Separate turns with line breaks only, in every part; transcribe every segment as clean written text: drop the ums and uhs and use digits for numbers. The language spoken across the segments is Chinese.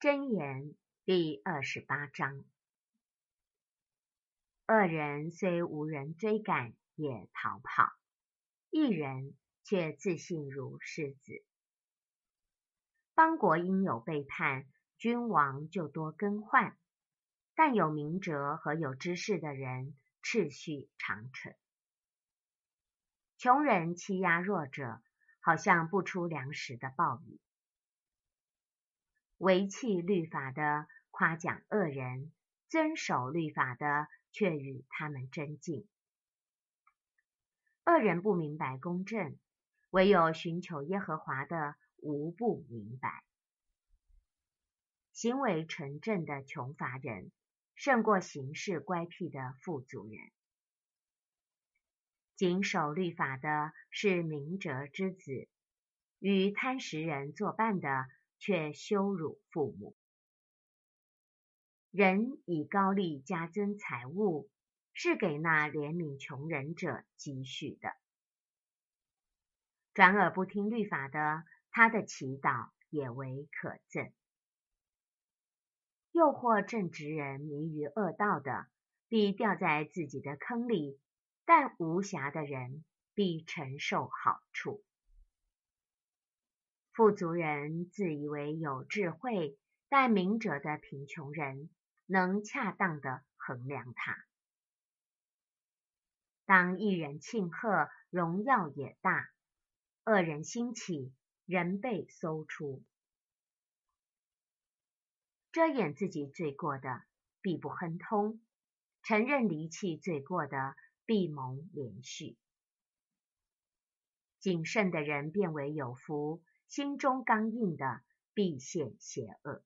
箴言第28章。恶人虽无人追赶，也逃跑；义人却自信如狮子。邦国因有背叛，君王就多更换；但有明哲和有知识的人，秩序长存。穷人欺压弱者，好像不出粮食的暴雨。违弃律法的夸奖恶人，遵守律法的却与他们争竞。恶人不明白公正，唯有寻求耶和华的无不明白。行为纯正的穷乏人，胜过行事乖僻的富足人。谨守律法的是明哲之子，与贪食人作伴的却羞辱父母。人以高利加增财物，是给那怜悯穷人者积蓄的。转而不听律法的，他的祈祷也为可憎。诱惑正直人迷于恶道的，必掉在自己的坑里；但无瑕的人必承受好处。富足人自以为有智慧，但明哲的贫穷人能恰当地衡量他。当义人庆贺，荣耀也大；恶人兴起，人被搜出。遮掩自己罪过的，必不亨通；承认离弃罪过的，必蒙连续。谨慎的人变为有福，心中刚硬的，必陷邪恶。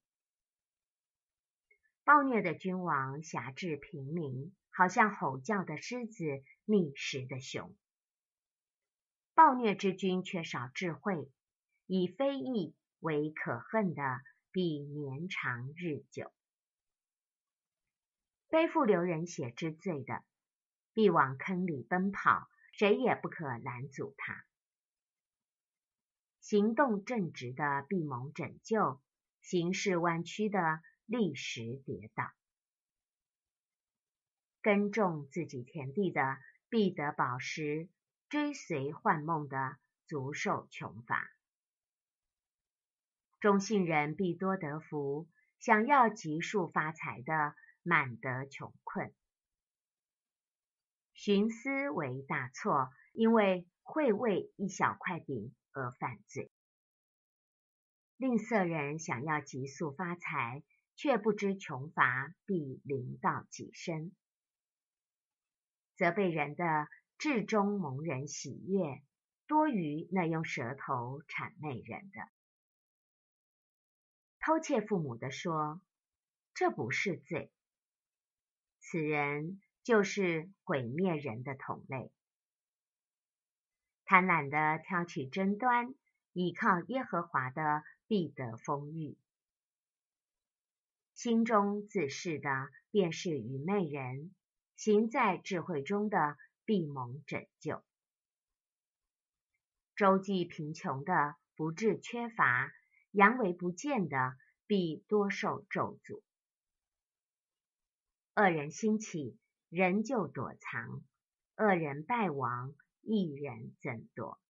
暴虐的君王辖制平民，好像吼叫的狮子，觅食的熊。暴虐之君缺少智慧，以非义为可恨的，必年长日久。背负流人血之罪的，必往坑里奔跑，谁也不可拦阻他。行动正直的必蒙拯救，行事弯曲的立时跌倒。耕种自己田地的必得饱食，追随幻梦的足受穷乏。忠信人必多得福，想要急速发财的满得穷困。徇私为大错，因为会为一小块饼而犯罪。吝啬人想要急速发财，却不知穷乏必临到己身。责备人的至终蒙人喜悦，多于那用舌头谄媚人的。偷窃父母的说，这不是罪，此人就是毁灭人的同类。贪婪的挑起争端，倚靠耶和华的必得丰裕。心中自恃的便是愚昧人，行在智慧中的必蒙拯救。周济贫穷的不致缺乏，佯为不见的必多受咒诅。恶人兴起，人就躲藏；恶人败亡，义人增多。